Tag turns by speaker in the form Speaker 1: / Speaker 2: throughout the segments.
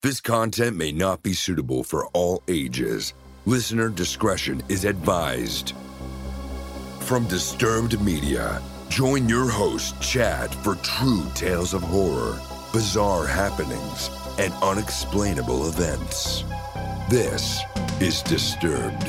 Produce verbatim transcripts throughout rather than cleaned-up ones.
Speaker 1: This content may not be suitable for all ages. Listener discretion is advised. From Disturbed Media, join your host, Chad, for true tales of horror, bizarre happenings, and unexplainable events. This is Disturbed.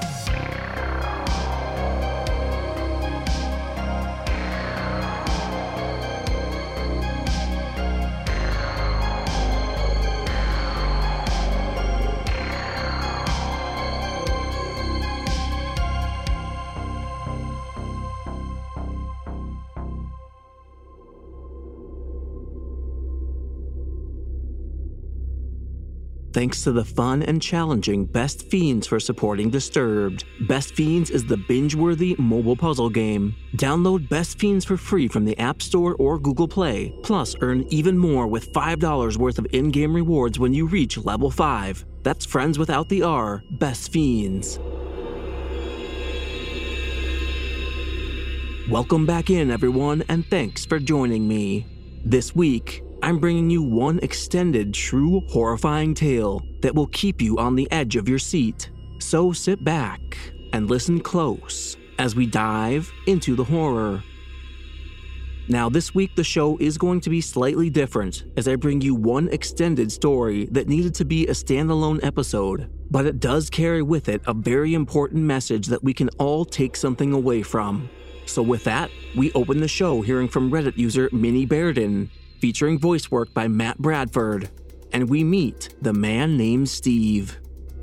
Speaker 2: Thanks to the fun and challenging Best Fiends for supporting Disturbed. Best Fiends is the binge-worthy mobile puzzle game. Download Best Fiends for free from the App Store or Google Play. Plus, earn even more with five dollars worth of in-game rewards when you reach level five. That's friends without the R, Best Fiends. Welcome back in, everyone, and thanks for joining me. This week, I'm bringing you one extended, true, horrifying tale that will keep you on the edge of your seat. So sit back and listen close as we dive into the horror. Now, this week the show is going to be slightly different as I bring you one extended story that needed to be a standalone episode, but it does carry with it a very important message that we can all take something away from. So with that, we open the show hearing from Reddit user Minnie Bairden, featuring voice work by Matt Bradford, and we meet the man named Steve.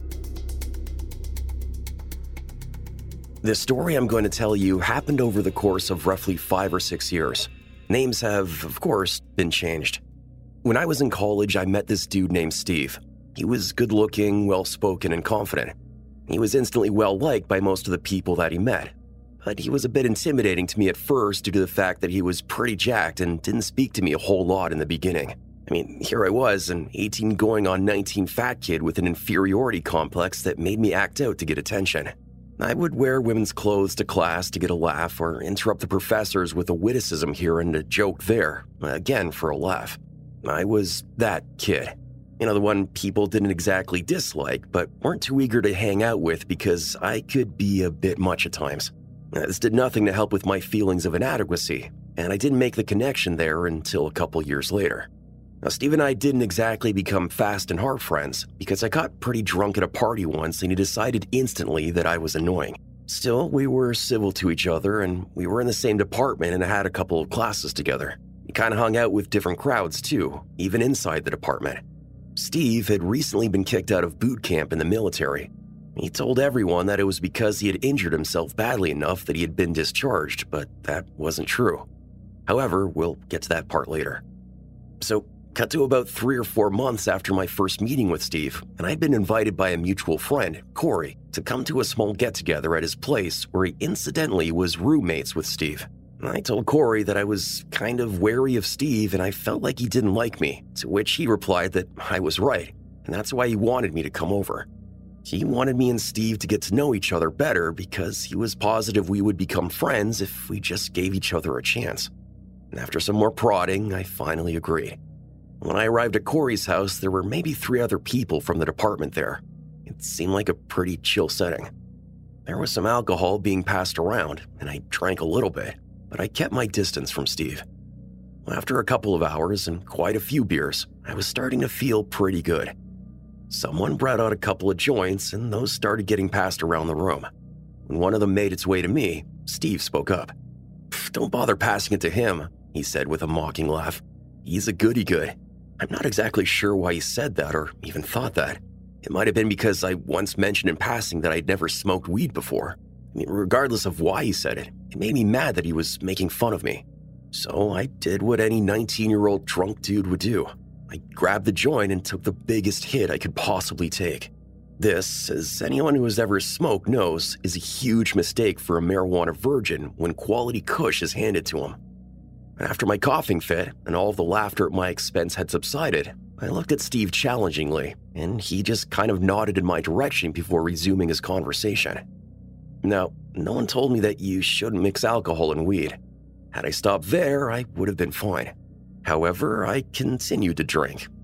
Speaker 3: The story I'm going to tell you happened over the course of roughly five or six years. Names have, of course, been changed. When I was in college, I met this dude named Steve. He was good-looking, well-spoken, and confident. He was instantly well-liked by most of the people that he met. But he was a bit intimidating to me at first due to the fact that he was pretty jacked and didn't speak to me a whole lot in the beginning. I mean, here I was, an eighteen going on nineteen fat kid with an inferiority complex that made me act out to get attention. I would wear women's clothes to class to get a laugh or interrupt the professors with a witticism here and a joke there, again for a laugh. I was that kid. You know, the one people didn't exactly dislike, but weren't too eager to hang out with because I could be a bit much at times. This did nothing to help with my feelings of inadequacy, and I didn't make the connection there until a couple years later. Now, Steve and I didn't exactly become fast and hard friends because I got pretty drunk at a party once and he decided instantly that I was annoying. Still, we were civil to each other and we were in the same department and had a couple of classes together. We kind of hung out with different crowds too, even inside the department. Steve had recently been kicked out of boot camp in the military. He told everyone that it was because he had injured himself badly enough that he had been discharged, but that wasn't true. However, we'll get to that part later. So, cut to about three or four months after my first meeting with Steve, and I'd been invited by a mutual friend, Corey, to come to a small get-together at his place where he incidentally was roommates with Steve. I told Corey that I was kind of wary of Steve and I felt like he didn't like me, to which he replied that I was right, and that's why he wanted me to come over. He wanted me and Steve to get to know each other better because he was positive we would become friends if we just gave each other a chance. And after some more prodding, I finally agreed. When I arrived at Corey's house, there were maybe three other people from the department there. It seemed like a pretty chill setting. There was some alcohol being passed around, and I drank a little bit, but I kept my distance from Steve. After a couple of hours and quite a few beers, I was starting to feel pretty good. Someone brought out a couple of joints, and those started getting passed around the room. When one of them made its way to me, Steve spoke up. "Don't bother passing it to him," he said with a mocking laugh. "He's a goody-good." I'm not exactly sure why he said that or even thought that. It might have been because I once mentioned in passing that I'd never smoked weed before. I mean, regardless of why he said it, it made me mad that he was making fun of me. So I did what any nineteen-year-old drunk dude would do. I grabbed the joint and took the biggest hit I could possibly take. This, as anyone who has ever smoked knows, is a huge mistake for a marijuana virgin when quality kush is handed to him. After my coughing fit and all of the laughter at my expense had subsided, I looked at Steve challengingly, and he just kind of nodded in my direction before resuming his conversation. Now, no one told me that you shouldn't mix alcohol and weed. Had I stopped there, I would have been fine. However, I continued to drink,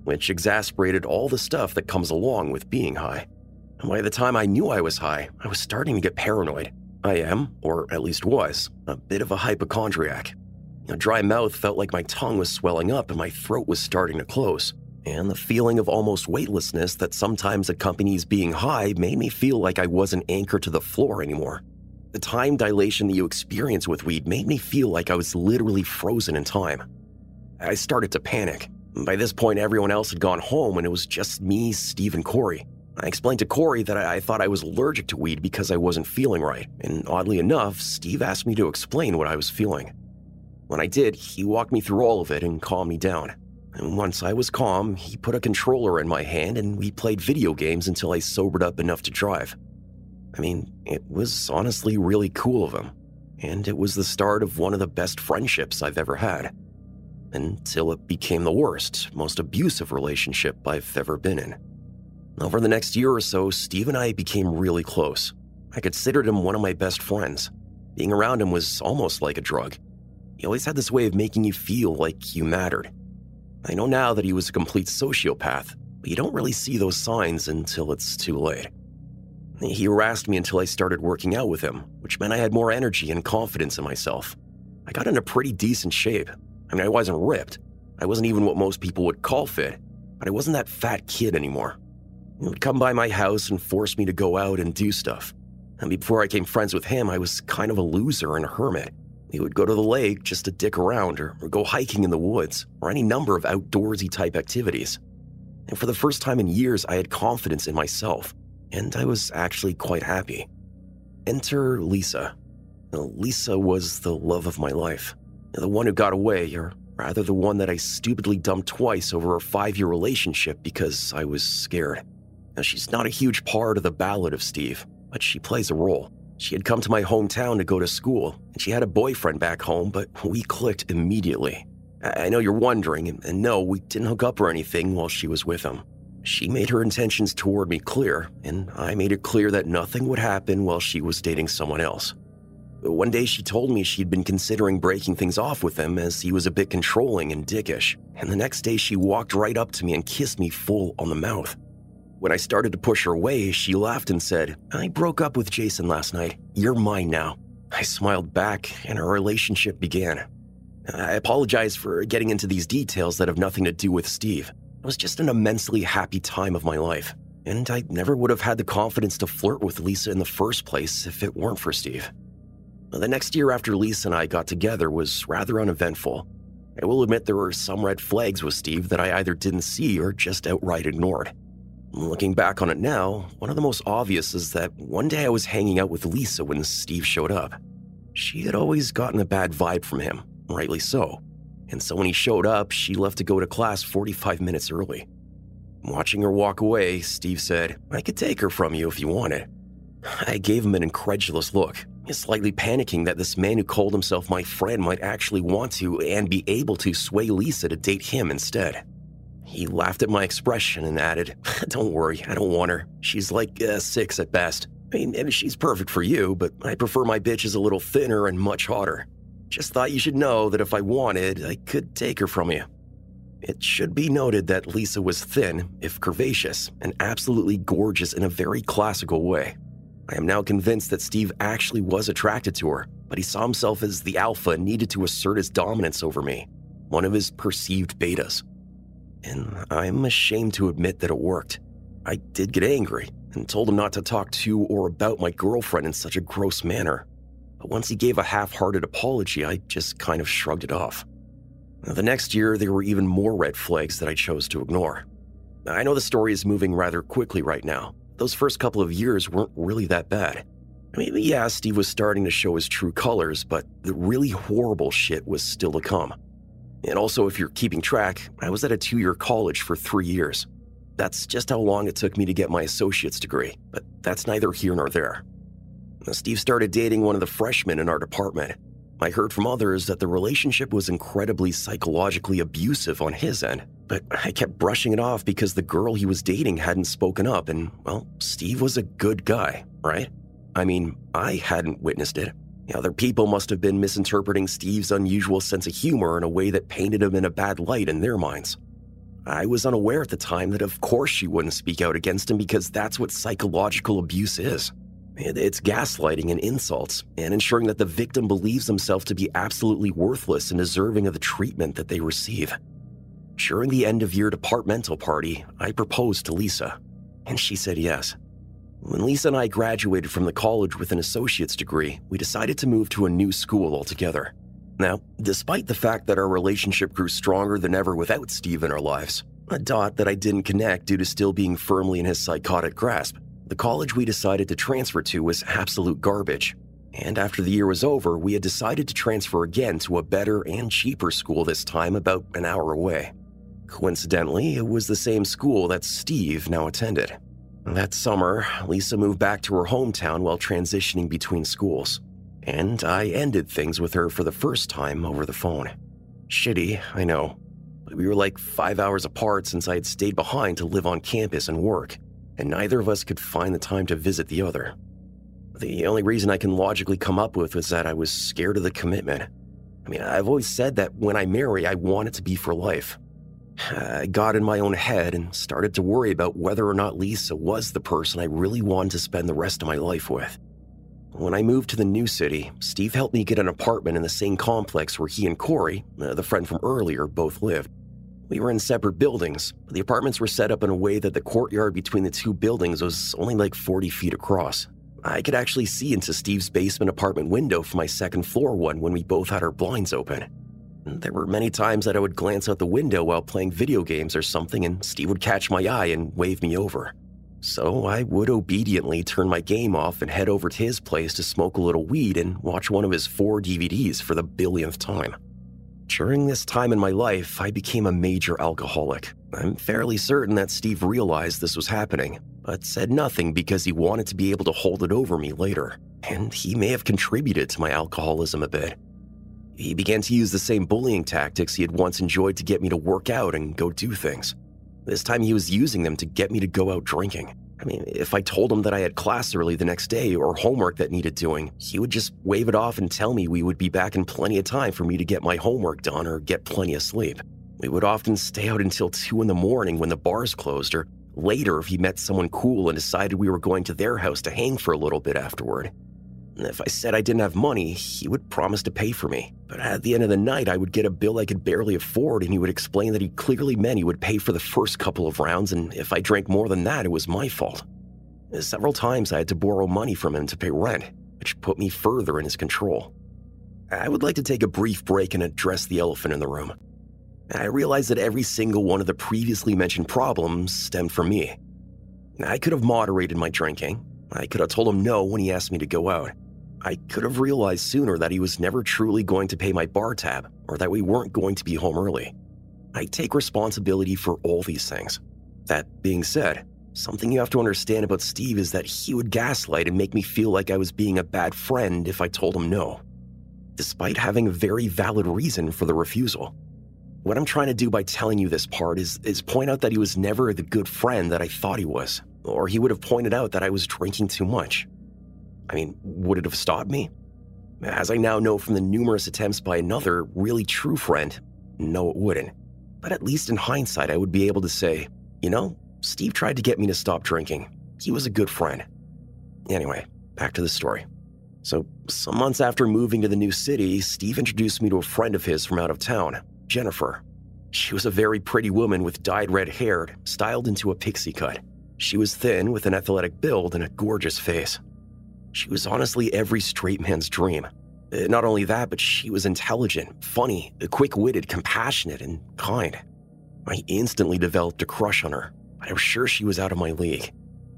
Speaker 3: which exasperated all the stuff that comes along with being high. And by the time I knew I was high, I was starting to get paranoid. I am, or at least was, a bit of a hypochondriac. A dry mouth felt like my tongue was swelling up and my throat was starting to close. And the feeling of almost weightlessness that sometimes accompanies being high made me feel like I wasn't anchored to the floor anymore. The time dilation that you experience with weed made me feel like I was literally frozen in time. I started to panic. By this point, everyone else had gone home and it was just me, Steve, and Corey. I explained to Corey that I, I thought I was allergic to weed because I wasn't feeling right, and oddly enough, Steve asked me to explain what I was feeling. When I did, he walked me through all of it and calmed me down. And once I was calm, he put a controller in my hand and we played video games until I sobered up enough to drive. I mean, it was honestly really cool of him, and it was the start of one of the best friendships I've ever had. Until it became the worst, most abusive relationship I've ever been in. Over the next year or so, Steve and I became really close. I considered him one of my best friends. Being around him was almost like a drug. He always had this way of making you feel like you mattered. I know now that he was a complete sociopath, but you don't really see those signs until it's too late. He harassed me until I started working out with him, which meant I had more energy and confidence in myself. I got into pretty decent shape. I mean, I wasn't ripped. I wasn't even what most people would call fit, but I wasn't that fat kid anymore. He would come by my house and force me to go out and do stuff. And before I became friends with him, I was kind of a loser and a hermit. We would go to the lake just to dick around or, or go hiking in the woods or any number of outdoorsy type activities. And for the first time in years, I had confidence in myself, and I was actually quite happy. Enter Lisa. Now, Lisa was the love of my life. The one who got away, or rather the one that I stupidly dumped twice over a five-year relationship because I was scared. Now, she's not a huge part of the ballad of Steve, but she plays a role. She had come to my hometown to go to school, and she had a boyfriend back home, but we clicked immediately. I know you're wondering, and no, we didn't hook up or anything while she was with him. She made her intentions toward me clear, and I made it clear that nothing would happen while she was dating someone else. One day she told me she'd been considering breaking things off with him as he was a bit controlling and dickish, and the next day she walked right up to me and kissed me full on the mouth. When I started to push her away, she laughed and said, "I broke up with Jason last night. You're mine now." I smiled back, and our relationship began. I apologize for getting into these details that have nothing to do with Steve. It was just an immensely happy time of my life, and I never would have had the confidence to flirt with Lisa in the first place if it weren't for Steve. The next year after Lisa and I got together was rather uneventful. I will admit there were some red flags with Steve that I either didn't see or just outright ignored. Looking back on it now, one of the most obvious is that one day I was hanging out with Lisa when Steve showed up. She had always gotten a bad vibe from him, rightly so, and so when he showed up, she left to go to class forty-five minutes early. Watching her walk away, Steve said, "I could take her from you if you wanted." I gave him an incredulous look, slightly panicking that this man who called himself my friend might actually want to and be able to sway Lisa to date him instead. He laughed at my expression and added, "Don't worry, I don't want her. She's like a six at best. I mean, she's perfect for you, but I prefer my bitches a little thinner and much hotter. Just thought you should know that if I wanted, I could take her from you." It should be noted that Lisa was thin, if curvaceous, and absolutely gorgeous in a very classical way. I am now convinced that Steve actually was attracted to her, but he saw himself as the alpha and needed to assert his dominance over me, one of his perceived betas. And I'm ashamed to admit that it worked. I did get angry and told him not to talk to or about my girlfriend in such a gross manner. But once he gave a half-hearted apology, I just kind of shrugged it off. The next year, there were even more red flags that I chose to ignore. I know the story is moving rather quickly right now. Those first couple of years weren't really that bad. I mean, yeah, Steve was starting to show his true colors, but the really horrible shit was still to come. And also, if you're keeping track, I was at a two-year college for three years. That's just how long it took me to get my associate's degree, but that's neither here nor there. Now, Steve started dating one of the freshmen in our department. I heard from others that the relationship was incredibly psychologically abusive on his end, but I kept brushing it off because the girl he was dating hadn't spoken up and, well, Steve was a good guy, right? I mean, I hadn't witnessed it. Other people must have been misinterpreting Steve's unusual sense of humor in a way that painted him in a bad light in their minds. I was unaware at the time that of course she wouldn't speak out against him because that's what psychological abuse is. It's gaslighting and insults, and ensuring that the victim believes themselves to be absolutely worthless and deserving of the treatment that they receive. During the end-of-year departmental party, I proposed to Lisa, and she said yes. When Lisa and I graduated from the college with an associate's degree, we decided to move to a new school altogether. Now, despite the fact that our relationship grew stronger than ever without Steve in our lives, a dot that I didn't connect due to still being firmly in his psychotic grasp, the college we decided to transfer to was absolute garbage. And after the year was over, we had decided to transfer again to a better and cheaper school this time about an hour away. Coincidentally, it was the same school that Steve now attended. That summer, Lisa moved back to her hometown while transitioning between schools, and I ended things with her for the first time over the phone. Shitty, I know, but we were like five hours apart since I had stayed behind to live on campus and work, and neither of us could find the time to visit the other. The only reason I can logically come up with was that I was scared of the commitment. I mean, I've always said that when I marry, I want it to be for life. I got in my own head and started to worry about whether or not Lisa was the person I really wanted to spend the rest of my life with. When I moved to the new city, Steve helped me get an apartment in the same complex where he and Corey, the friend from earlier, both lived. We were in separate buildings, but the apartments were set up in a way that the courtyard between the two buildings was only like forty feet across. I could actually see into Steve's basement apartment window from my second floor one when we both had our blinds open. There were many times that I would glance out the window while playing video games or something, and Steve would catch my eye and wave me over. So I would obediently turn my game off and head over to his place to smoke a little weed and watch one of his four D V Ds for the billionth time. During this time in my life, I became a major alcoholic. I'm fairly certain that Steve realized this was happening, but said nothing because he wanted to be able to hold it over me later, and he may have contributed to my alcoholism a bit. He began to use the same bullying tactics he had once enjoyed to get me to work out and go do things. This time he was using them to get me to go out drinking. I mean, if I told him that I had class early the next day or homework that needed doing, he would just wave it off and tell me we would be back in plenty of time for me to get my homework done or get plenty of sleep. We would often stay out until two in the morning when the bars closed, or later if he met someone cool and decided we were going to their house to hang for a little bit afterward. If I said I didn't have money, he would promise to pay for me. But at the end of the night, I would get a bill I could barely afford, and he would explain that he clearly meant he would pay for the first couple of rounds, and if I drank more than that, it was my fault. Several times I had to borrow money from him to pay rent, which put me further in his control. I would like to take a brief break and address the elephant in the room. I realized that every single one of the previously mentioned problems stemmed from me. I could have moderated my drinking. I could have told him no when he asked me to go out. I could have realized sooner that he was never truly going to pay my bar tab, or that we weren't going to be home early. I take responsibility for all these things. That being said, something you have to understand about Steve is that he would gaslight and make me feel like I was being a bad friend if I told him no, despite having a very valid reason for the refusal. What I'm trying to do by telling you this part is, is point out that he was never the good friend that I thought he was, or he would have pointed out that I was drinking too much. I mean, would it have stopped me? As I now know from the numerous attempts by another really true friend, no, it wouldn't. But at least in hindsight, I would be able to say, you know, Steve tried to get me to stop drinking. He was a good friend. Anyway, back to the story. So, some months after moving to the new city, Steve introduced me to a friend of his from out of town, Jennifer. She was a very pretty woman with dyed red hair, styled into a pixie cut. She was thin with an athletic build and a gorgeous face. She was honestly every straight man's dream. Not only that, but she was intelligent, funny, quick-witted, compassionate, and kind. I instantly developed a crush on her, but I was sure she was out of my league.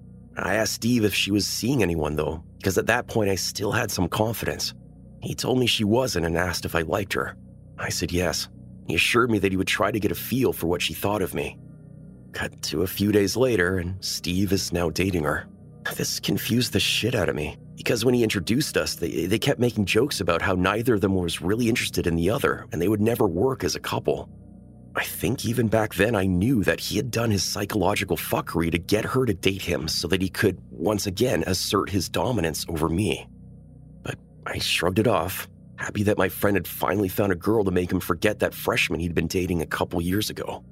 Speaker 3: I asked Steve if she was seeing anyone, though, because at that point I still had some confidence. He told me she wasn't and asked if I liked her. I said yes. He assured me that he would try to get a feel for what she thought of me. Cut to a few days later, and Steve is now dating her. This confused the shit out of me, because when he introduced us, they, they kept making jokes about how neither of them was really interested in the other, and they would never work as a couple. I think even back then I knew that he had done his psychological fuckery to get her to date him so that he could, once again, assert his dominance over me. But I shrugged it off, happy that my friend had finally found a girl to make him forget that freshman he'd been dating a couple years ago.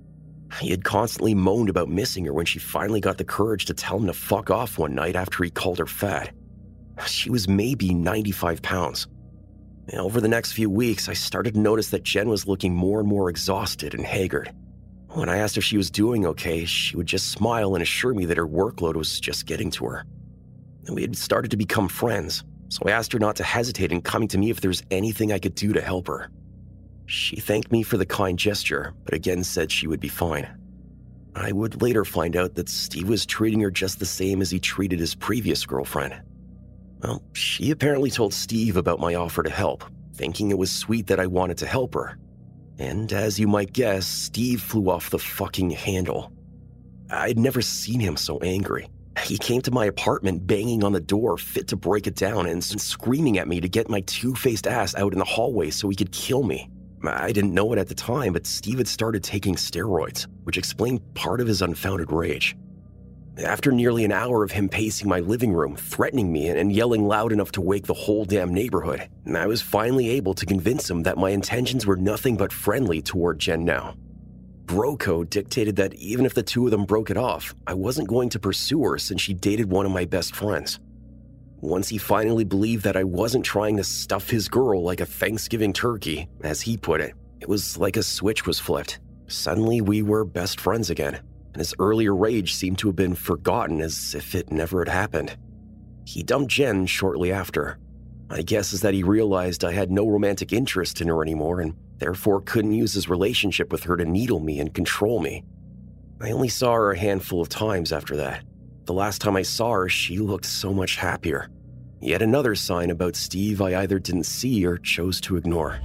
Speaker 3: He had constantly moaned about missing her when she finally got the courage to tell him to fuck off one night after he called her fat. She was maybe ninety-five pounds. And over the next few weeks, I started to notice that Jen was looking more and more exhausted and haggard. When I asked if she was doing okay, she would just smile and assure me that her workload was just getting to her. And we had started to become friends, so I asked her not to hesitate in coming to me if there was anything I could do to help her. She thanked me for the kind gesture, but again said she would be fine. I would later find out that Steve was treating her just the same as he treated his previous girlfriend. Well, she apparently told Steve about my offer to help, thinking it was sweet that I wanted to help her. And as you might guess, Steve flew off the fucking handle. I'd never seen him so angry. He came to my apartment banging on the door, fit to break it down, and screaming at me to get my two-faced ass out in the hallway so he could kill me. I didn't know it at the time, but Steve had started taking steroids, which explained part of his unfounded rage. After nearly an hour of him pacing my living room, threatening me and yelling loud enough to wake the whole damn neighborhood, I was finally able to convince him that my intentions were nothing but friendly toward Jen now. Bro code dictated that even if the two of them broke it off, I wasn't going to pursue her since she dated one of my best friends. Once he finally believed that I wasn't trying to stuff his girl like a Thanksgiving turkey, as he put it, it was like a switch was flipped. Suddenly we were best friends again, and his earlier rage seemed to have been forgotten as if it never had happened. He dumped Jen shortly after. My guess is that he realized I had no romantic interest in her anymore and therefore couldn't use his relationship with her to needle me and control me. I only saw her a handful of times after that. The last time I saw her, she looked so much happier. Yet another sign about Steve I either didn't see or chose to ignore.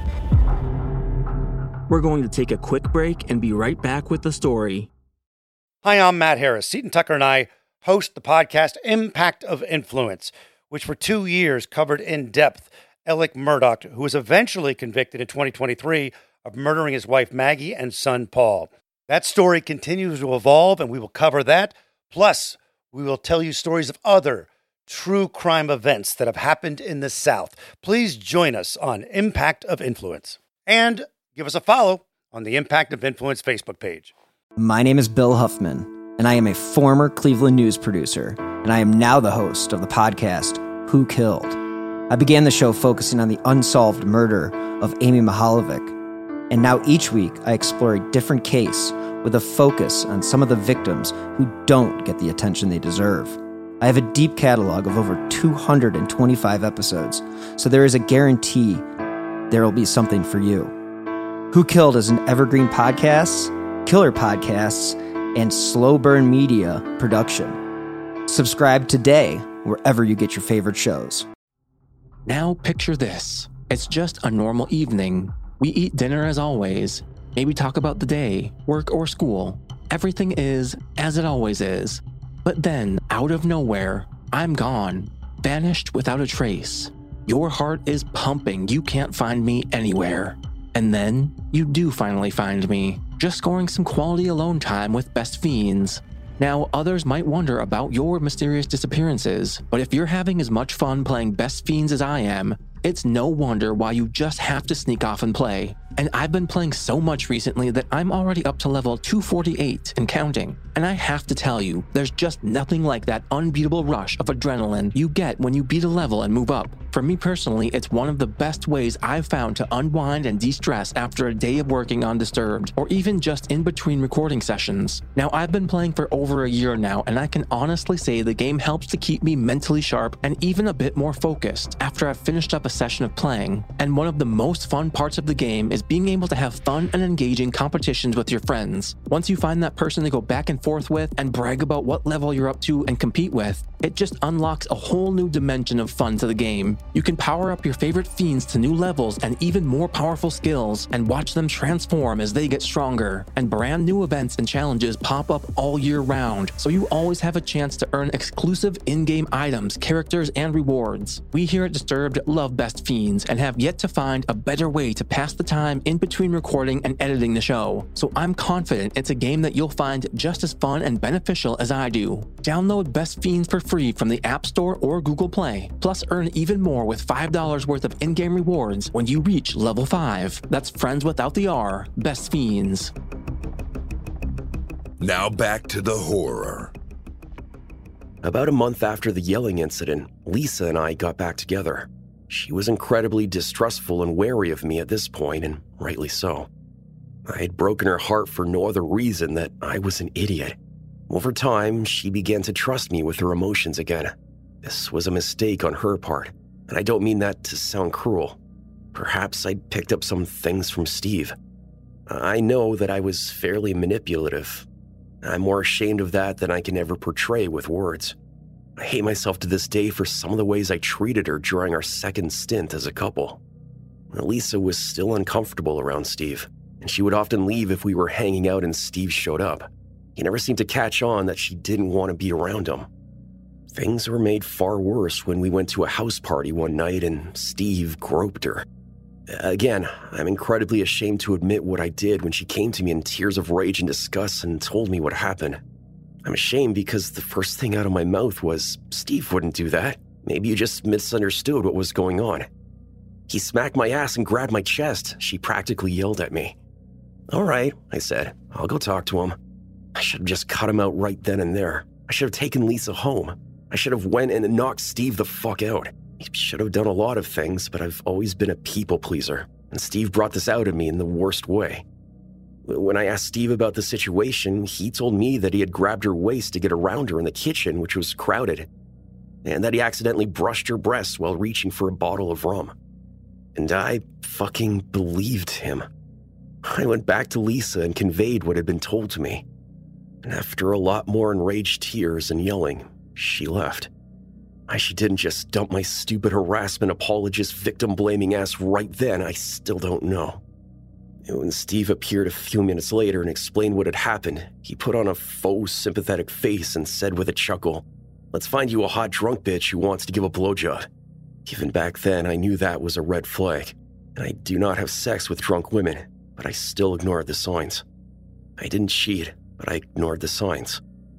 Speaker 2: We're going to take a quick break and be right back with the story.
Speaker 4: Hi, I'm Matt Harris. Seton Tucker and I host the podcast Impact of Influence, which for two years covered in depth Alec Murdaugh, who was eventually convicted in twenty twenty-three of murdering his wife Maggie and son Paul. That story continues to evolve, and we will cover that. Plus, we will tell you stories of other true crime events that have happened in the South. Please join us on Impact of Influence. And give us a follow on the Impact of Influence Facebook page.
Speaker 5: My name is Bill Huffman, and I am a former Cleveland news producer, and I am now the host of the podcast, Who Killed? I began the show focusing on the unsolved murder of Amy Mihaljevic, and now each week I explore a different case with a focus on some of the victims who don't get the attention they deserve. I have a deep catalog of over two hundred twenty-five episodes, so there is a guarantee there will be something for you. Who Killed is an evergreen podcast, killer podcasts, and slow burn media production. Subscribe today wherever you get your favorite shows.
Speaker 2: Now picture this. It's just a normal evening. We eat dinner as always. Maybe talk about the day, work or school. Everything is as it always is. But then, out of nowhere, I'm gone, vanished without a trace. Your heart is pumping, you can't find me anywhere. And then, you do finally find me, just scoring some quality alone time with Best Fiends. Now, others might wonder about your mysterious disappearances, but if you're having as much fun playing Best Fiends as I am, it's no wonder why you just have to sneak off and play. And I've been playing so much recently that I'm already up to level two forty-eight and counting. And I have to tell you, there's just nothing like that unbeatable rush of adrenaline you get when you beat a level and move up. For me personally, it's one of the best ways I've found to unwind and de-stress after a day of working on Disturbed, or even just in between recording sessions. Now, I've been playing for over a year now, and I can honestly say the game helps to keep me mentally sharp and even a bit more focused after I've finished up a session of playing. And one of the most fun parts of the game is being able to have fun and engaging competitions with your friends. Once you find that person to go back and forth with and brag about what level you're up to and compete with, it just unlocks a whole new dimension of fun to the game. You can power up your favorite fiends to new levels and even more powerful skills and watch them transform as they get stronger. And brand new events and challenges pop up all year round, so you always have a chance to earn exclusive in-game items, characters, and rewards. We here at Disturbed love Best Fiends and have yet to find a better way to pass the time in between recording and editing the show. So I'm confident it's a game that you'll find just as fun and beneficial as I do. Download Best Fiends for free from the App Store or Google Play. Plus earn even more with five dollars worth of in-game rewards when you reach level five. That's friends without the R. Best Fiends.
Speaker 1: Now back to the horror.
Speaker 3: About a month after the yelling incident, Lisa and I got back together. She was incredibly distrustful and wary of me at this point, and rightly so. I had broken her heart for no other reason that I was an idiot. Over time, she began to trust me with her emotions again. This was a mistake on her part, and I don't mean that to sound cruel. Perhaps I'd picked up some things from Steve. I know that I was fairly manipulative. I'm more ashamed of that than I can ever portray with words. I hate myself to this day for some of the ways I treated her during our second stint as a couple. Lisa was still uncomfortable around Steve, and she would often leave if we were hanging out and Steve showed up. He never seemed to catch on that she didn't want to be around him. Things were made far worse when we went to a house party one night and Steve groped her. Again, I'm incredibly ashamed to admit what I did when she came to me in tears of rage and disgust and told me what happened. I'm ashamed because the first thing out of my mouth was, "Steve wouldn't do that. Maybe you just misunderstood what was going on." He smacked my ass and grabbed my chest. She practically yelled at me. "All right," I said. "I'll go talk to him." I should have just cut him out right then and there. I should have taken Lisa home. I should have went and knocked Steve the fuck out. He should have done a lot of things, but I've always been a people pleaser, and Steve brought this out of me in the worst way. When I asked Steve about the situation, he told me that he had grabbed her waist to get around her in the kitchen, which was crowded, and that he accidentally brushed her breasts while reaching for a bottle of rum. And I fucking believed him. I went back to Lisa and conveyed what had been told to me. And after a lot more enraged tears and yelling, she left. Why she didn't just dump my stupid harassment apologist victim-blaming ass right then, I still don't know. And when Steve appeared a few minutes later and explained what had happened, he put on a faux sympathetic face and said with a chuckle, "Let's find you a hot drunk bitch who wants to give a blowjob." Even back then, I knew that was a red flag, and I do not have sex with drunk women, but I still ignored the signs. I didn't cheat, but I ignored the signs.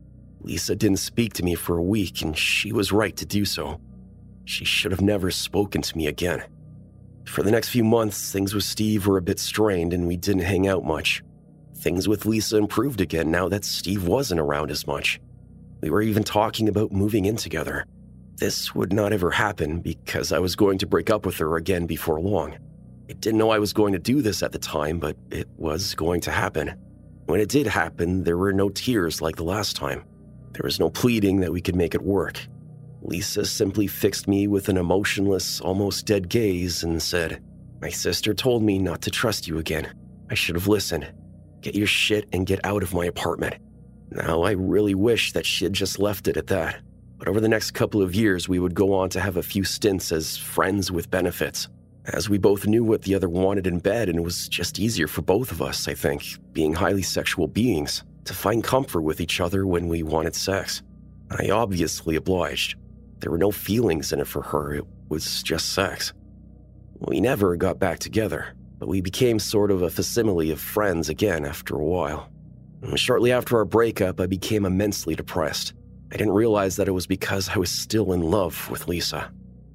Speaker 3: Lisa didn't speak to me for a week, and she was right to do so. She should have never spoken to me again. For the next few months, things with Steve were a bit strained, and we didn't hang out much. Things with Lisa improved again now that Steve wasn't around as much. We were even talking about moving in together. This would not ever happen because I was going to break up with her again before long. I didn't know I was going to do this at the time, but it was going to happen. When it did happen, there were no tears like the last time. There was no pleading that we could make it work. Lisa simply fixed me with an emotionless, almost dead gaze and said, "My sister told me not to trust you again. I should have listened. Get your shit and get out of my apartment." Now, I really wish that she had just left it at that. But over the next couple of years, we would go on to have a few stints as friends with benefits, as we both knew what the other wanted in bed, and it was just easier for both of us, I think, being highly sexual beings, to find comfort with each other when we wanted sex. I obviously obliged. There were no feelings in it for her, it was just sex. We never got back together, but we became sort of a facsimile of friends again after a while. Shortly after our breakup, I became immensely depressed. I didn't realize that it was because I was still in love with Lisa.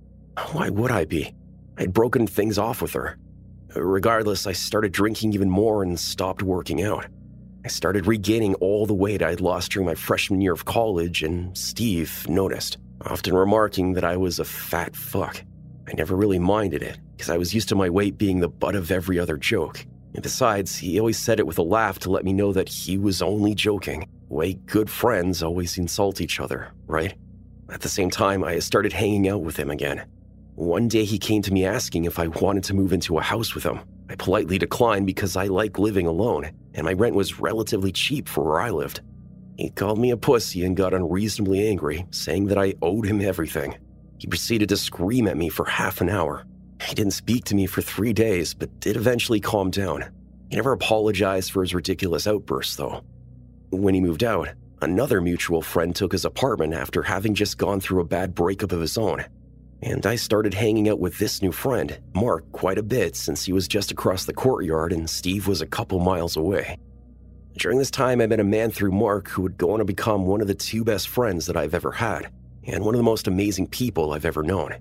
Speaker 3: Why would I be? I had broken things off with her. Regardless, I started drinking even more and stopped working out. I started regaining all the weight I had lost during my freshman year of college, and Steve noticed, often remarking that I was a fat fuck. I never really minded it, because I was used to my weight being the butt of every other joke. And besides, he always said it with a laugh to let me know that he was only joking. The way good friends always insult each other, right? At the same time, I started hanging out with him again. One day he came to me asking if I wanted to move into a house with him. I politely declined because I like living alone, and my rent was relatively cheap for where I lived. He called me a pussy and got unreasonably angry, saying that I owed him everything. He proceeded to scream at me for half an hour. He didn't speak to me for three days, but did eventually calm down. He never apologized for his ridiculous outbursts, though. When he moved out, another mutual friend took his apartment after having just gone through a bad breakup of his own. And I started hanging out with this new friend, Mark, quite a bit since he was just across the courtyard and Steve was a couple miles away. During this time, I met a man through Mark who would go on to become one of the two best friends that I've ever had, and one of the most amazing people I've ever known.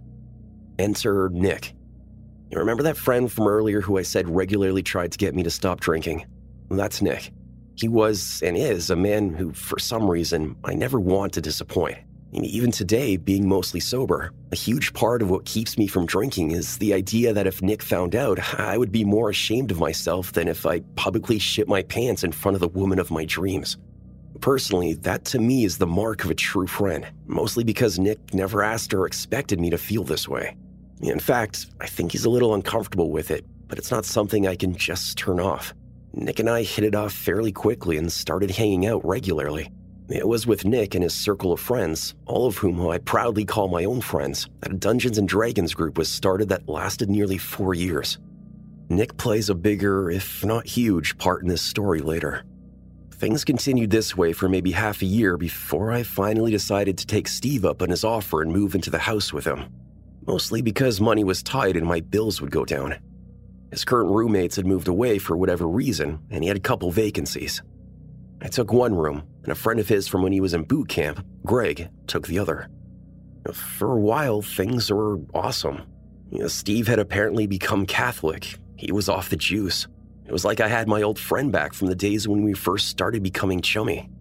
Speaker 3: Enter Nick. You remember that friend from earlier who I said regularly tried to get me to stop drinking? Well, that's Nick. He was and is a man who, for some reason, I never want to disappoint. And even today, being mostly sober, a huge part of what keeps me from drinking is the idea that if Nick found out, I would be more ashamed of myself than if I publicly shit my pants in front of the woman of my dreams. Personally, that to me is the mark of a true friend, mostly because Nick never asked or expected me to feel this way. In fact, I think he's a little uncomfortable with it, but it's not something I can just turn off. Nick and I hit it off fairly quickly and started hanging out regularly. It was with Nick and his circle of friends, all of whom I proudly call my own friends, that a Dungeons and Dragons group was started that lasted nearly four years. Nick plays a bigger, if not huge, part in this story later. Things continued this way for maybe half a year before I finally decided to take Steve up on his offer and move into the house with him. Mostly because money was tight and my bills would go down. His current roommates had moved away for whatever reason, and he had a couple vacancies. I took one room, and a friend of his from when he was in boot camp, Greg, took the other. For a while, things were awesome. You know, Steve had apparently become Catholic. He was off the juice. It was like I had my old friend back from the days when we first started becoming chummy.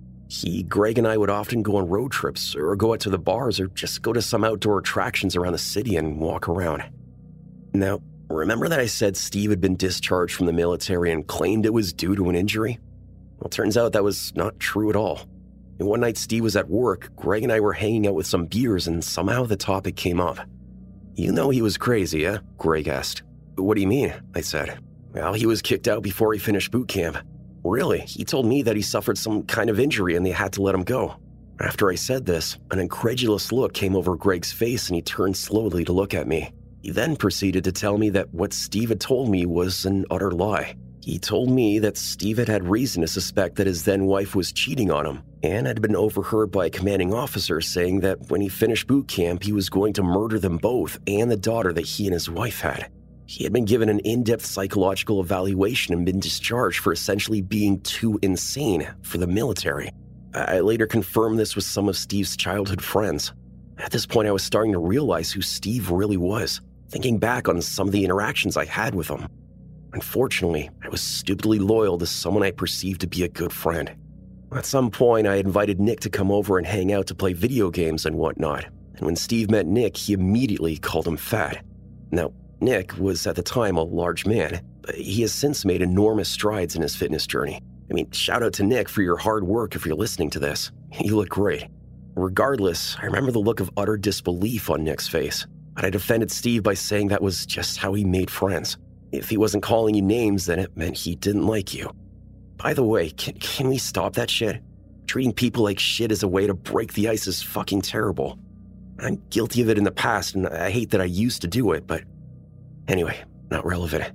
Speaker 3: He, Greg, and I would often go on road trips, or go out to the bars, or just go to some outdoor attractions around the city and walk around. Now, remember that I said Steve had been discharged from the military and claimed it was due to an injury? Well, turns out that was not true at all. And one night Steve was at work, Greg and I were hanging out with some beers, and somehow the topic came up. "You know he was crazy, eh?" Greg asked. "What do you mean?" I said. "Well, he was kicked out before he finished boot camp." "Really? He told me that he suffered some kind of injury and they had to let him go." After I said this, an incredulous look came over Greg's face and he turned slowly to look at me. He then proceeded to tell me that what Steve had told me was an utter lie. He told me that Steve had had reason to suspect that his then-wife was cheating on him and had been overheard by a commanding officer saying that when he finished boot camp, he was going to murder them both and the daughter that he and his wife had. He had been given an in-depth psychological evaluation and been discharged for essentially being too insane for the military. I later confirmed this with some of Steve's childhood friends. At this point, I was starting to realize who Steve really was, thinking back on some of the interactions I had with him. Unfortunately, I was stupidly loyal to someone I perceived to be a good friend. At some point, I invited Nick to come over and hang out to play video games and whatnot, and when Steve met Nick, he immediately called him fat. Now, Nick was at the time a large man, but he has since made enormous strides in his fitness journey. I mean, shout out to Nick for your hard work if you're listening to this. You look great. Regardless, I remember the look of utter disbelief on Nick's face, but I defended Steve by saying that was just how he made friends. If he wasn't calling you names, then it meant he didn't like you. By the way, can, can we stop that shit? Treating people like shit as a way to break the ice is fucking terrible. I'm guilty of it in the past, and I hate that I used to do it, but anyway, not relevant.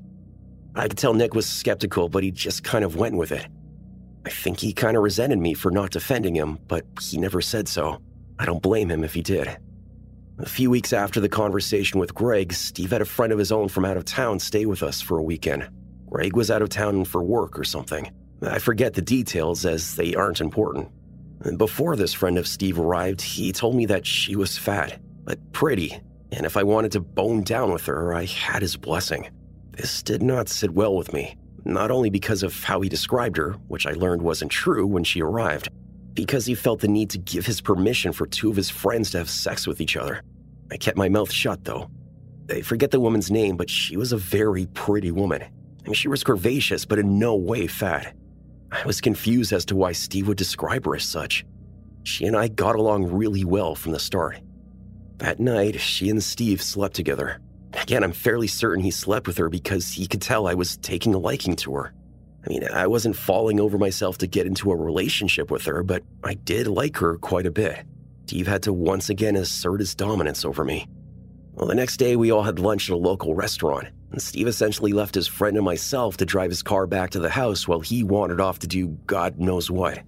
Speaker 3: I could tell Nick was skeptical, but he just kind of went with it. I think he kind of resented me for not defending him, but he never said so. I don't blame him if he did. A few weeks after the conversation with Greg, Steve had a friend of his own from out of town stay with us for a weekend. Greg was out of town for work or something. I forget the details as they aren't important. Before this friend of Steve arrived, he told me that she was fat, but pretty, and if I wanted to bone down with her, I had his blessing. This did not sit well with me, not only because of how he described her, which I learned wasn't true when she arrived, because he felt the need to give his permission for two of his friends to have sex with each other. I kept my mouth shut, though. I forget the woman's name, but she was a very pretty woman. I mean, she was curvaceous, but in no way fat. I was confused as to why Steve would describe her as such. She and I got along really well from the start. That night, she and Steve slept together. Again, I'm fairly certain he slept with her because he could tell I was taking a liking to her. I mean, I wasn't falling over myself to get into a relationship with her, but I did like her quite a bit. Steve had to once again assert his dominance over me. Well, the next day we all had lunch at a local restaurant, and Steve essentially left his friend and myself to drive his car back to the house while he wandered off to do God knows what.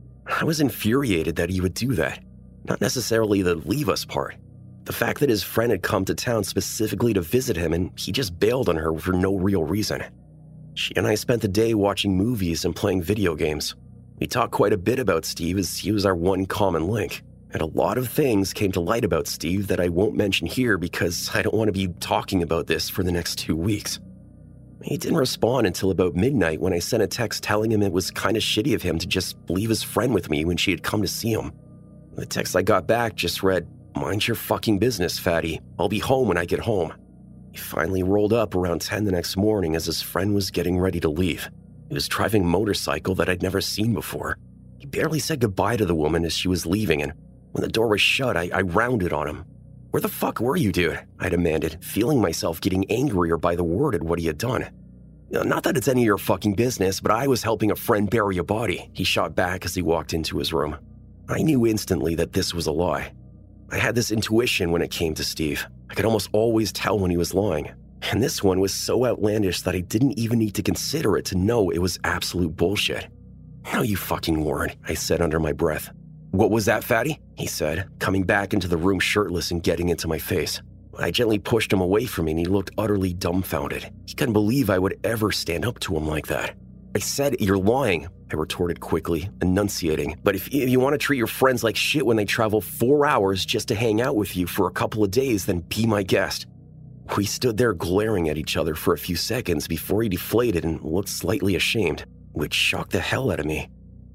Speaker 3: I was infuriated that he would do that, not necessarily the leave us part. The fact that his friend had come to town specifically to visit him and he just bailed on her for no real reason. She and I spent the day watching movies and playing video games. We talked quite a bit about Steve as he was our one common link, and a lot of things came to light about Steve that I won't mention here because I don't want to be talking about this for the next two weeks. He didn't respond until about midnight when I sent a text telling him it was kind of shitty of him to just leave his friend with me when she had come to see him. The text I got back just read, "Mind your fucking business, fatty. I'll be home when I get home." He finally rolled up around ten the next morning as his friend was getting ready to leave. He was driving a motorcycle that I'd never seen before. He barely said goodbye to the woman as she was leaving, and when the door was shut, I, I rounded on him. "Where the fuck were you, dude?" I demanded, feeling myself getting angrier by the word at what he had done. "Not that it's any of your fucking business, but I was helping a friend bury a body," he shot back as he walked into his room. I knew instantly that this was a lie. I had this intuition when it came to Steve. I could almost always tell when he was lying. And this one was so outlandish that I didn't even need to consider it to know it was absolute bullshit. "No, you fucking weren't," I said under my breath. "What was that, fatty?" he said, coming back into the room shirtless and getting into my face. I gently pushed him away from me and he looked utterly dumbfounded. He couldn't believe I would ever stand up to him like that. "I said you're lying," I retorted quickly, enunciating. "But if, if you want to treat your friends like shit when they travel four hours just to hang out with you for a couple of days, then be my guest." We stood there glaring at each other for a few seconds before he deflated and looked slightly ashamed, which shocked the hell out of me.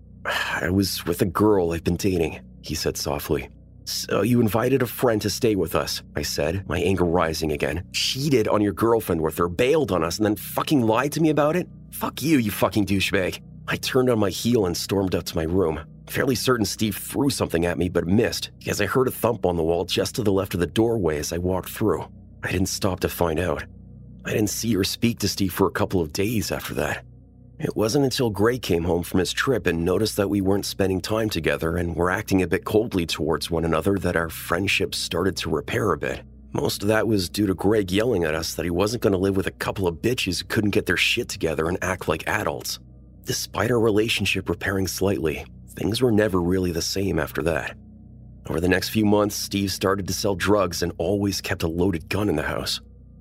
Speaker 3: "I was with a girl I've been dating," he said softly. "So you invited a friend to stay with us," I said, my anger rising again. "Cheated on your girlfriend with her, bailed on us, and then fucking lied to me about it? Fuck you, you fucking douchebag." I turned on my heel and stormed up to my room. Fairly certain Steve threw something at me but missed, because I heard a thump on the wall just to the left of the doorway as I walked through. I didn't stop to find out. I didn't see or speak to Steve for a couple of days after that. It wasn't until Gray came home from his trip and noticed that we weren't spending time together and were acting a bit coldly towards one another that our friendship started to repair a bit. Most of that was due to Greg yelling at us that he wasn't going to live with a couple of bitches who couldn't get their shit together and act like adults. Despite our relationship repairing slightly, things were never really the same after that. Over the next few months, Steve started to sell drugs and always kept a loaded gun in the house.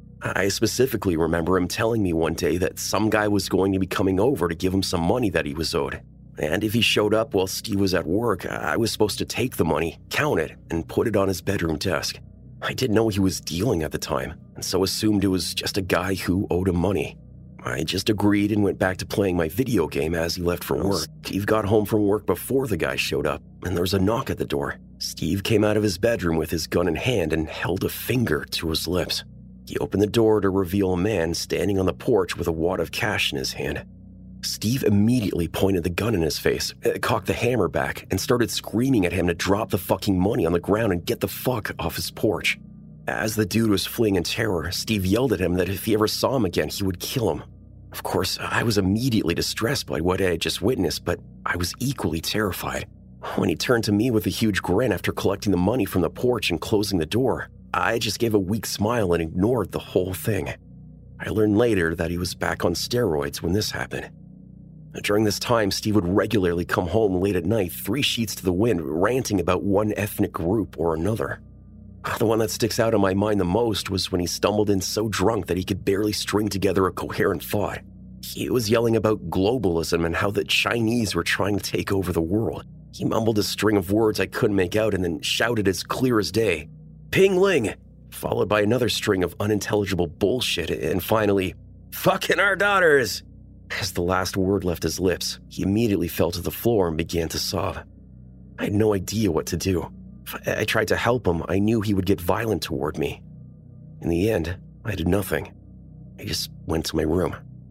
Speaker 3: I specifically remember him telling me one day that some guy was going to be coming over to give him some money that he was owed. And if he showed up while Steve was at work, I was supposed to take the money, count it, and put it on his bedroom desk. I didn't know he was dealing at the time, and so assumed it was just a guy who owed him money. I just agreed and went back to playing my video game as he left for work. Steve got home from work before the guy showed up, and there was a knock at the door. Steve came out of his bedroom with his gun in hand and held a finger to his lips. He opened the door to reveal a man standing on the porch with a wad of cash in his hand. Steve immediately pointed the gun in his face, cocked the hammer back, and started screaming at him to drop the fucking money on the ground and get the fuck off his porch. As the dude was fleeing in terror, Steve yelled at him that if he ever saw him again, he would kill him. Of course, I was immediately distressed by what I had just witnessed, but I was equally terrified. When he turned to me with a huge grin after collecting the money from the porch and closing the door, I just gave a weak smile and ignored the whole thing. I learned later that he was back on steroids when this happened. During this time, Steve would regularly come home late at night, three sheets to the wind, ranting about one ethnic group or another. The one that sticks out in my mind the most was when he stumbled in so drunk that he could barely string together a coherent thought. He was yelling about globalism and how the Chinese were trying to take over the world. He mumbled a string of words I couldn't make out and then shouted as clear as day, "Ping Ling," followed by another string of unintelligible bullshit, and finally, "Fucking our daughters." As the last word left his lips, he immediately fell to the floor and began to sob. I had no idea what to do. If I tried to help him, I knew he would get violent toward me. In the end, I did nothing. I just went to my room.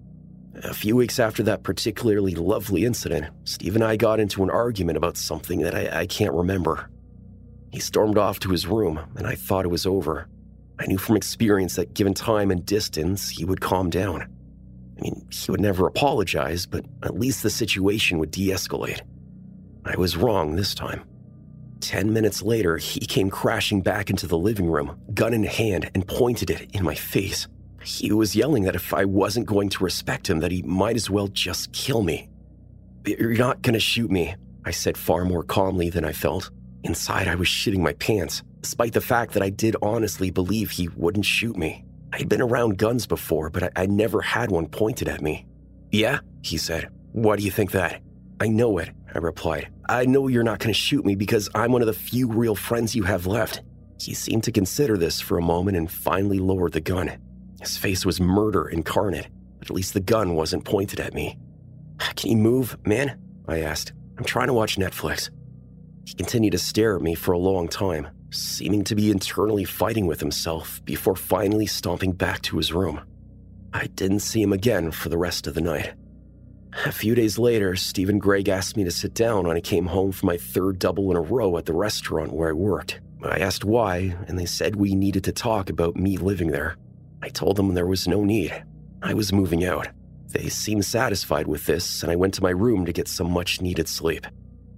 Speaker 3: A few weeks after that particularly lovely incident, Steve and I got into an argument about something that I, I can't remember. He stormed off to his room, and I thought it was over. I knew from experience that given time and distance, he would calm down. I mean, he would never apologize, but at least the situation would de-escalate. I was wrong this time. Ten minutes later, he came crashing back into the living room, gun in hand, and pointed it in my face. He was yelling that if I wasn't going to respect him, that he might as well just kill me. "You're not going to shoot me," I said far more calmly than I felt. Inside, I was shitting my pants, despite the fact that I did honestly believe he wouldn't shoot me. I'd been around guns before, but I, I never had one pointed at me. "Yeah?" he said. "Why do you think that?" "I know it," I replied. "I know you're not going to shoot me because I'm one of the few real friends you have left." He seemed to consider this for a moment and finally lowered the gun. His face was murder incarnate, but at least the gun wasn't pointed at me. "Can you move, man?" I asked. "I'm trying to watch Netflix." He continued to stare at me for a long time, seeming to be internally fighting with himself before finally stomping back to his room. I didn't see him again for the rest of the night. A few days later, Steve and Greg asked me to sit down when I came home from my third double in a row at the restaurant where I worked. I asked why, and they said we needed to talk about me living there. I told them there was no need. I was moving out. They seemed satisfied with this, and I went to my room to get some much-needed sleep.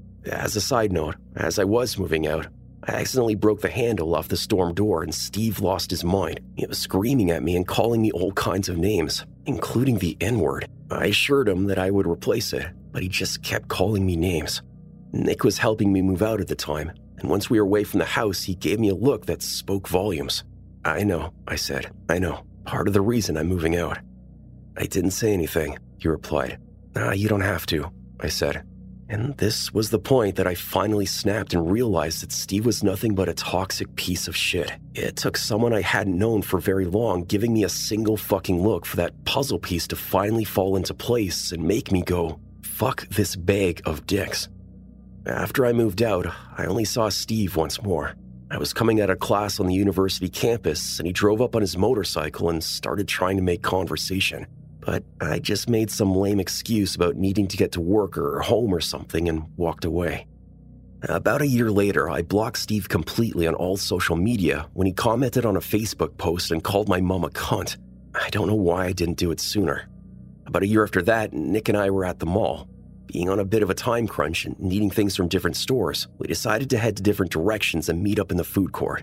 Speaker 3: As a side note, as I was moving out, I accidentally broke the handle off the storm door and Steve lost his mind. He was screaming at me and calling me all kinds of names, including the N-word. I assured him that I would replace it, but he just kept calling me names. Nick was helping me move out at the time, and once we were away from the house, he gave me a look that spoke volumes. "I know," I said. "I know. Part of the reason I'm moving out." "I didn't say anything," he replied. "Ah, you don't have to," I said. And this was the point that I finally snapped and realized that Steve was nothing but a toxic piece of shit. It took someone I hadn't known for very long giving me a single fucking look for that puzzle piece to finally fall into place and make me go, fuck this bag of dicks. After I moved out, I only saw Steve once more. I was coming out of class on the university campus, and he drove up on his motorcycle and started trying to make conversation. But I just made some lame excuse about needing to get to work or home or something and walked away. About a year later, I blocked Steve completely on all social media when he commented on a Facebook post and called my mom a cunt. I don't know why I didn't do it sooner. About a year after that, Nick and I were at the mall. Being on a bit of a time crunch and needing things from different stores, we decided to head to different directions and meet up in the food court.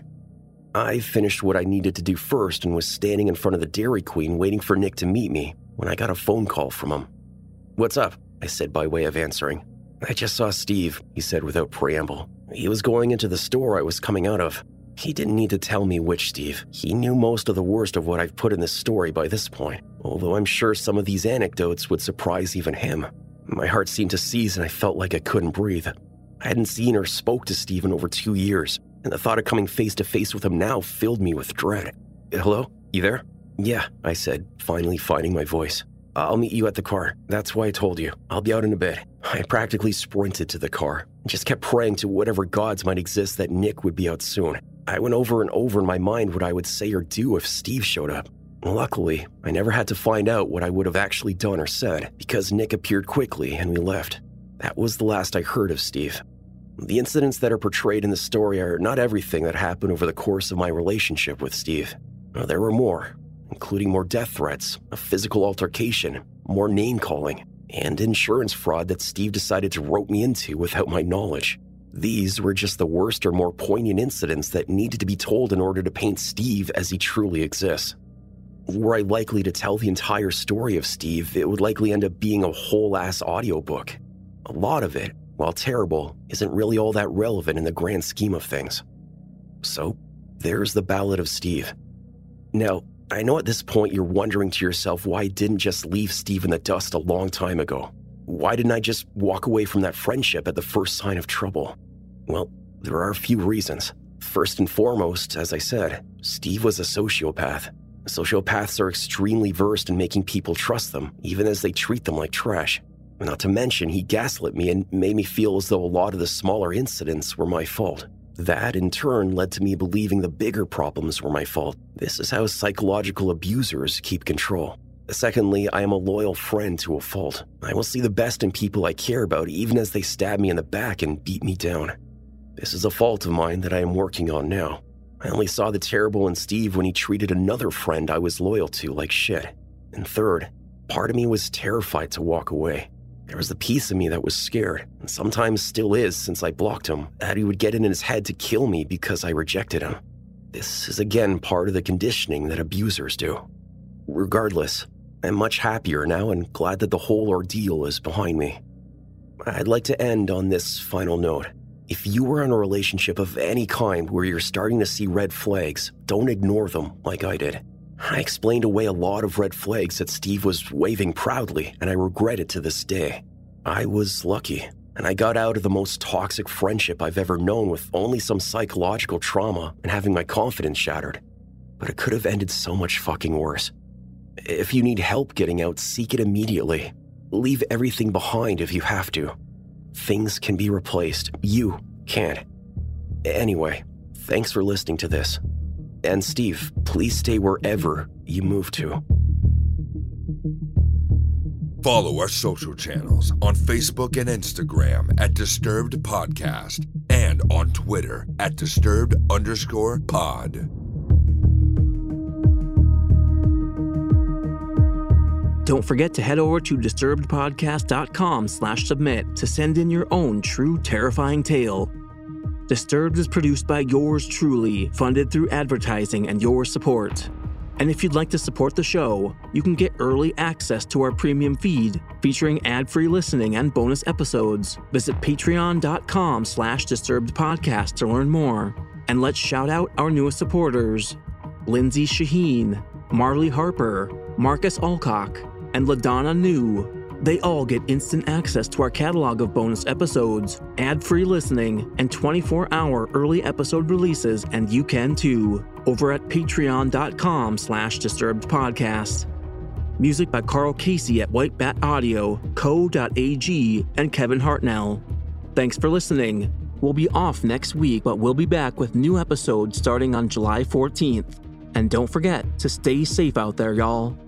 Speaker 3: I finished what I needed to do first and was standing in front of the Dairy Queen waiting for Nick to meet me when I got a phone call from him. "What's up?" I said by way of answering. "I just saw Steve," he said without preamble. "He was going into the store I was coming out of." He didn't need to tell me which Steve. He knew most of the worst of what I've put in this story by this point, although I'm sure some of these anecdotes would surprise even him. My heart seemed to seize and I felt like I couldn't breathe. I hadn't seen or spoke to Steve in over two years, and the thought of coming face to face with him now filled me with dread. "Hello? You there?" "Yeah," I said, finally finding my voice. "I'll meet you at the car. That's why I told you. I'll be out in a bit." I practically sprinted to the car and just kept praying to whatever gods might exist that Nick would be out soon. I went over and over in my mind what I would say or do if Steve showed up. Luckily, I never had to find out what I would have actually done or said because Nick appeared quickly and we left. That was the last I heard of Steve. The incidents that are portrayed in the story are not everything that happened over the course of my relationship with Steve. There were more, including more death threats, a physical altercation, more name-calling, and insurance fraud that Steve decided to rope me into without my knowledge. These were just the worst or more poignant incidents that needed to be told in order to paint Steve as he truly exists. Were I likely to tell the entire story of Steve, it would likely end up being a whole-ass audiobook. A lot of it, while terrible, isn't really all that relevant in the grand scheme of things. So, there's the Ballad of Steve. Now, I know at this point you're wondering to yourself why I didn't just leave Steve in the dust a long time ago. Why didn't I just walk away from that friendship at the first sign of trouble? Well, there are a few reasons. First and foremost, as I said, Steve was a sociopath. Sociopaths are extremely versed in making people trust them, even as they treat them like trash. Not to mention, he gaslit me and made me feel as though a lot of the smaller incidents were my fault. That, in turn, led to me believing the bigger problems were my fault. This is how psychological abusers keep control. Secondly, I am a loyal friend to a fault. I will see the best in people I care about even as they stab me in the back and beat me down. This is a fault of mine that I am working on now. I only saw the terrible in Steve when he treated another friend I was loyal to like shit. And third, part of me was terrified to walk away. There was a piece of me that was scared, and sometimes still is since I blocked him, that he would get it in his head to kill me because I rejected him. This is again part of the conditioning that abusers do. Regardless, I'm much happier now and glad that the whole ordeal is behind me. I'd like to end on this final note. If you were in a relationship of any kind where you're starting to see red flags, don't ignore them like I did. I explained away a lot of red flags that Steve was waving proudly, and I regret it to this day. I was lucky, and I got out of the most toxic friendship I've ever known with only some psychological trauma and having my confidence shattered. But it could have ended so much fucking worse. If you need help getting out, seek it immediately. Leave everything behind if you have to. Things can be replaced. You can't. Anyway, thanks for listening to this. And Steve, please stay wherever you move to.
Speaker 1: Follow our social channels on Facebook and Instagram at Disturbed Podcast and on Twitter at Disturbed underscore pod.
Speaker 2: Don't forget to head over to disturbedpodcast.com slash submit to send in your own true terrifying tale. Disturbed is produced by yours truly, funded through advertising and your support. And if you'd like to support the show, you can get early access to our premium feed featuring ad-free listening and bonus episodes. Visit patreon.com slash disturbedpodcast to learn more. And let's shout out our newest supporters: Lindsay Shaheen, Marley Harper, Marcus Alcock, and LaDonna New. They all get instant access to our catalog of bonus episodes, ad-free listening, and twenty-four hour early episode releases, and you can too, over at patreon.com slash disturbedpodcast. Music by Carl Casey at White Bat Audio, co dot a g, and Kevin Hartnell. Thanks for listening. We'll be off next week, but we'll be back with new episodes starting on July fourteenth. And don't forget to stay safe out there, y'all.